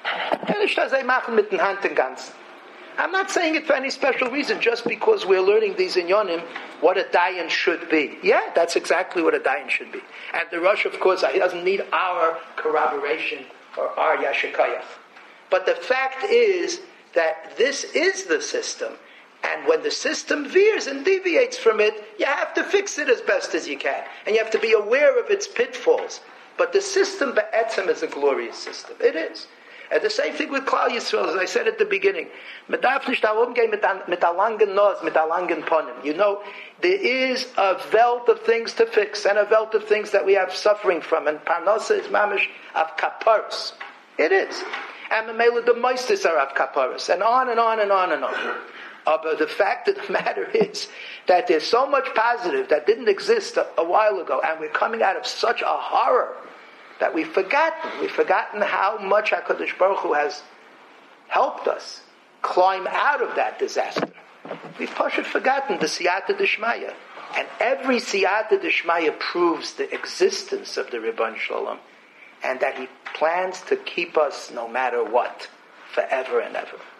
Speaker 1: I'm not saying it for any special reason, just because we're learning these inyonim, what a dayan should be. Yeah, that's exactly what a dayan should be. And the Rosh, of course, he doesn't need our corroboration or our yashikayach. But the fact is that this is the system. And when the system veers and deviates from it, you have to fix it as best as you can. And you have to be aware of its pitfalls. But the system be'etzem is a glorious system. It is. And the same thing with Klal Yisrael, as I said at the beginning. Man darf nicht da umgehen mit a, mit a langen Nose, mit a langen Ponim. You know, there is a wealth of things to fix, and a wealth of things that we have suffering from, and Parnasa is mamish of kaparos. It is. And Mamela the Moistis are of kaparos, and on and on and on and on. Uh, but the fact of the matter is that there's so much positive that didn't exist a, a while ago, and we're coming out of such a horror that we've forgotten. We've forgotten how much HaKadosh Baruch Hu has helped us climb out of that disaster. We've partially forgotten the Siyata D'Shmaya. And every Siyata D'Shmaya proves the existence of the Ribbon Shalom, and that he plans to keep us no matter what, forever and ever.